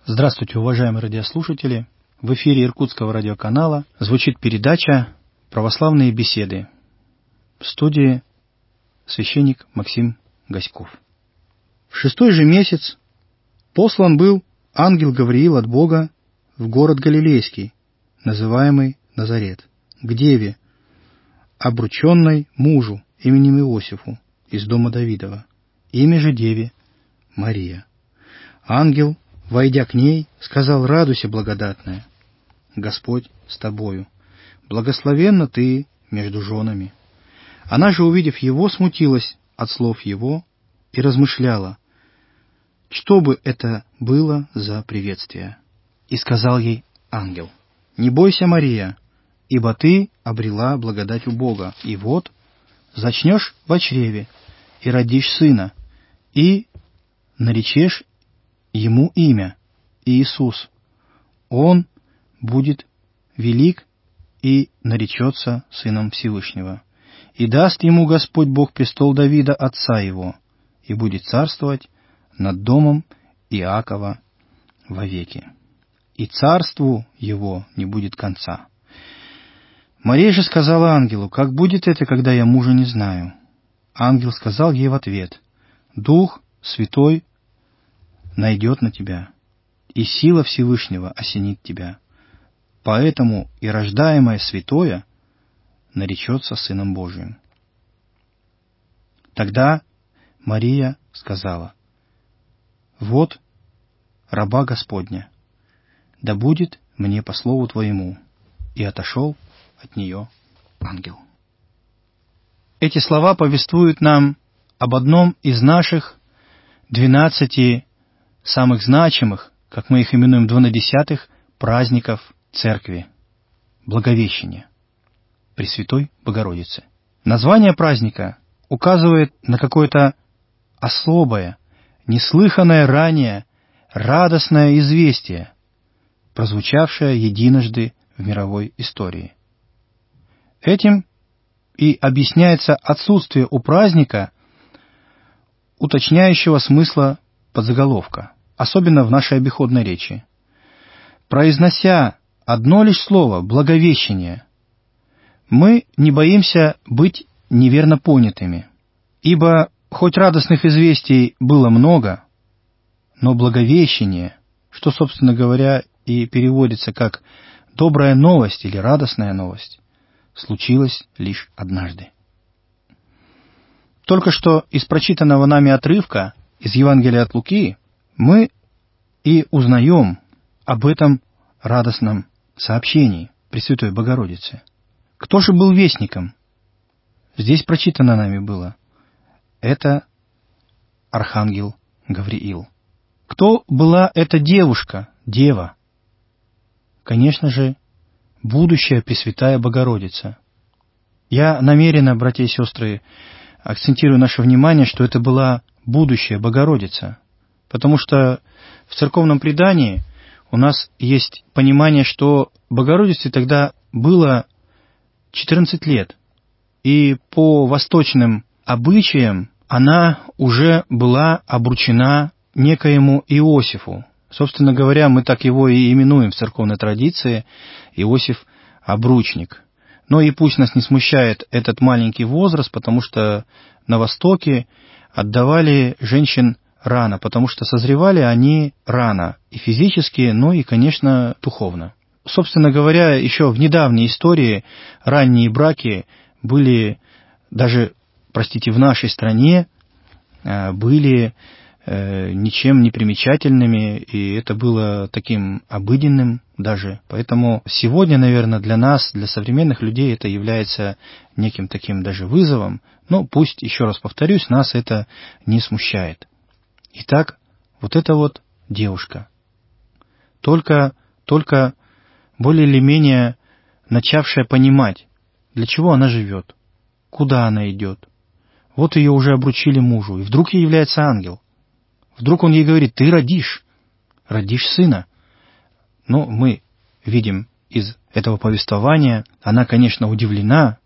Здравствуйте, уважаемые радиослушатели! В эфире Иркутского радиоканала звучит передача «Православные беседы». В студии священник Максим Гаськов. В 6-й же месяц послан был ангел Гавриил от Бога в город Галилейский, называемый Назарет, к деве, обрученной мужу именем Иосифу из дома Давидова, имя же деве Мария. Ангел, войдя к ней, сказал: «Радуйся, благодатная, Господь с тобою, благословенна ты между женами». Она же, увидев его, смутилась от слов его и размышляла, что бы это было за приветствие. И сказал ей ангел: «Не бойся, Мария, ибо ты обрела благодать у Бога, и вот зачнешь во чреве, и родишь сына, и наречешь ему имя Иисус. Он будет велик и наречется Сыном Всевышнего. И даст ему Господь Бог престол Давида, отца его, и будет царствовать над домом Иакова вовеки. И царству его не будет конца». Мария же сказала ангелу: «Как будет это, когда я мужа не знаю?» Ангел сказал ей в ответ: «Дух Святой найдет на тебя, и сила Всевышнего осенит тебя. Поэтому и рождаемое святое наречется Сыном Божиим». Тогда Мария сказала: «Вот раба Господня, да будет мне по слову твоему». И отошел от нее ангел. Эти слова повествуют нам об одном из наших 12 самых значимых, как мы их именуем, 12 праздников Церкви — Благовещения Пресвятой Богородицы. Название праздника указывает на какое-то особое, неслыханное ранее радостное известие, прозвучавшее единожды в мировой истории. Этим и объясняется отсутствие у праздника уточняющего смысла подзаголовка, особенно в нашей обиходной речи. Произнося одно лишь слово «благовещение», мы не боимся быть неверно понятыми, ибо хоть радостных известий было много, но благовещение, что, собственно говоря, и переводится как «добрая новость» или «радостная новость», случилось лишь однажды. Только что из прочитанного нами отрывка из Евангелия от Луки мы и узнаем об этом радостном сообщении Пресвятой Богородицы. Кто же был вестником? Здесь прочитано нами было. Это архангел Гавриил. Кто была эта девушка, дева? Конечно же, будущая Пресвятая Богородица. Я намеренно, братья и сестры, акцентирую наше внимание, что это была будущая Богородица, потому что в церковном предании у нас есть понимание, что Богородице тогда было 14 лет, и по восточным обычаям она уже была обручена некоему Иосифу. Собственно говоря, мы так его и именуем в церковной традиции — Иосиф Обручник. Но и пусть нас не смущает этот маленький возраст, потому что на Востоке отдавали женщин рано, потому что созревали они рано, и физически, но и, конечно, духовно. Собственно говоря, еще в недавней истории ранние браки были даже, в нашей стране, были ничем не примечательными, и это было таким обыденным даже. Поэтому сегодня, наверное, для нас, для современных людей, это является неким таким даже вызовом. Но пусть, еще раз повторюсь, нас это не смущает. Итак, вот эта вот девушка, только более или менее начавшая понимать, для чего она живет, куда она идет. Вот ее уже обручили мужу, и вдруг ей является ангел. Вдруг он ей говорит: «Ты родишь сына». Но мы видим из этого повествования, она, конечно, удивлена,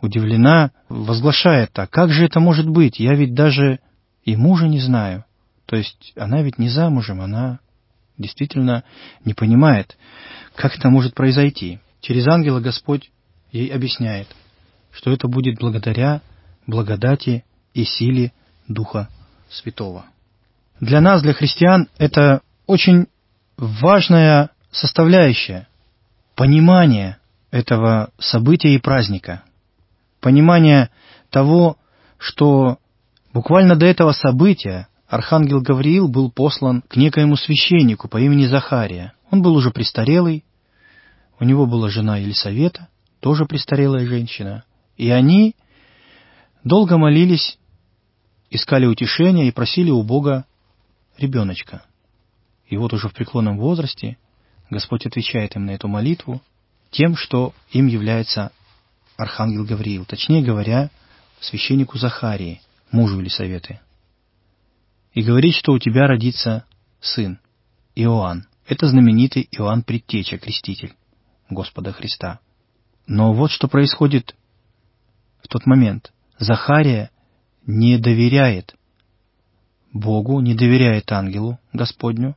возглашает так: «Как же это может быть? Я ведь даже и мужа не знаю». То есть она ведь не замужем, она действительно не понимает, как это может произойти. Через ангела Господь ей объясняет, что это будет благодаря благодати и силе Духа Святого. Для нас, для христиан, это очень важная составляющая понимание этого события и праздника. Понимание того, что буквально до этого события архангел Гавриил был послан к некоему священнику по имени Захария. Он был уже престарелый, у него была жена Елисавета, тоже престарелая женщина. И они долго молились, искали утешения и просили у Бога ребеночка. И вот уже в преклонном возрасте Господь отвечает им на эту молитву тем, что им является архангел Гавриил, точнее говоря, священнику Захарии, мужу Елисаветы. И говорит, что у тебя родится сын, Иоанн. Это знаменитый Иоанн Предтеча, креститель Господа Христа. Но вот что происходит в тот момент. Захария не доверяет Богу, не доверяет ангелу Господню,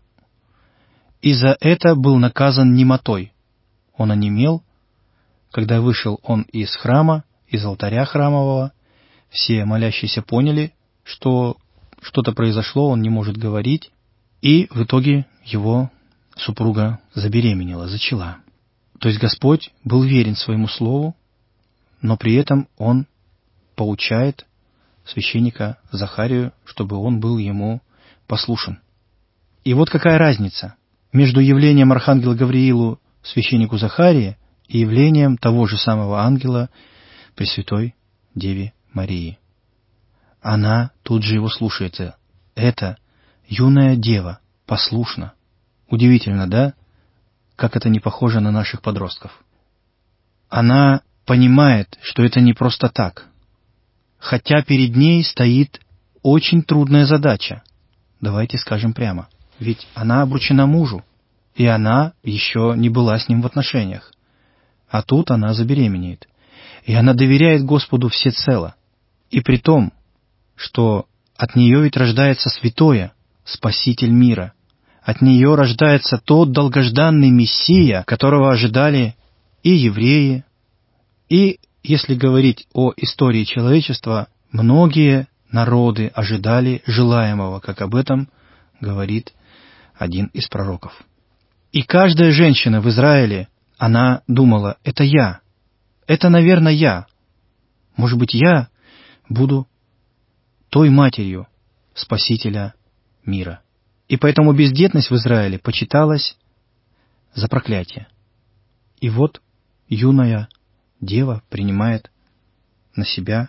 и за это был наказан немотой. Он онемел, когда вышел он из храма, из алтаря храмового. Все молящиеся поняли, что что-то произошло, он не может говорить, и в итоге его супруга забеременела, зачала. То есть Господь был верен своему слову, но при этом Он поучает священника Захарию, чтобы он был ему послушен. И вот какая разница между явлением архангела Гавриилу священнику Захарии и явлением того же самого ангела Пресвятой Деве Марии. Она тут же его слушается. Это юная дева, послушна. Удивительно, да? Как это не похоже на наших подростков. Она понимает, что это не просто так. Хотя перед ней стоит очень трудная задача. Давайте скажем прямо. Ведь она обручена мужу, и она еще не была с ним в отношениях. А тут она забеременеет. И она доверяет Господу всецело. И при том, что от нее ведь рождается святое, Спаситель мира. От нее рождается тот долгожданный Мессия, которого ожидали и евреи, и, если говорить о истории человечества, многие народы ожидали желаемого, как об этом говорит один из пророков. И каждая женщина в Израиле, она думала, это я, это, наверное, я. Может быть, я буду той матерью Спасителя мира. И поэтому бездетность в Израиле почиталась за проклятие. И вот юная дева принимает на себя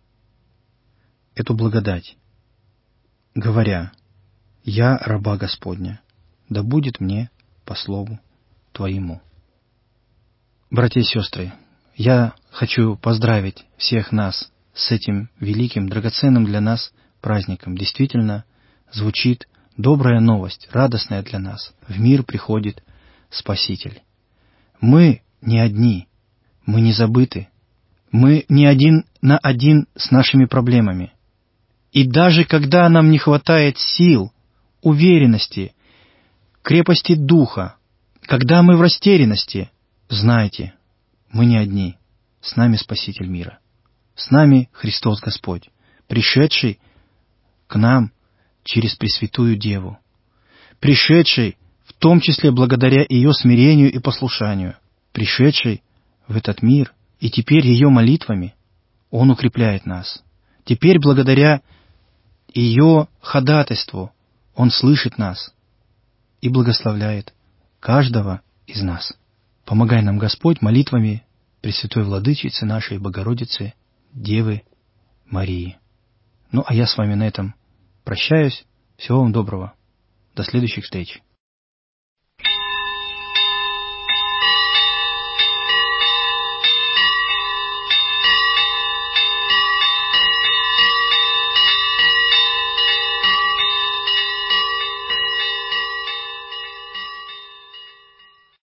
эту благодать, говоря: «Я раба Господня, да будет мне по слову Твоему». Братья и сестры, я хочу поздравить всех нас с этим великим, драгоценным для нас праздником. Действительно, звучит добрая новость, радостная для нас. В мир приходит Спаситель. Мы не одни, мы не забыты, мы не один на один с нашими проблемами. И даже когда нам не хватает сил, уверенности, крепости духа, когда мы в растерянности, знайте, мы не одни, с нами Спаситель мира. С нами Христос Господь, пришедший к нам через Пресвятую Деву, пришедший в том числе благодаря ее смирению и послушанию, пришедший в этот мир, и теперь ее молитвами Он укрепляет нас. Теперь благодаря ее ходатайству Он слышит нас и благословляет каждого из нас. Помогай нам, Господь, молитвами Пресвятой Владычицы нашей Богородицы, Девы Марии. Ну, а я с вами на этом прощаюсь. Всего вам доброго. До следующих встреч.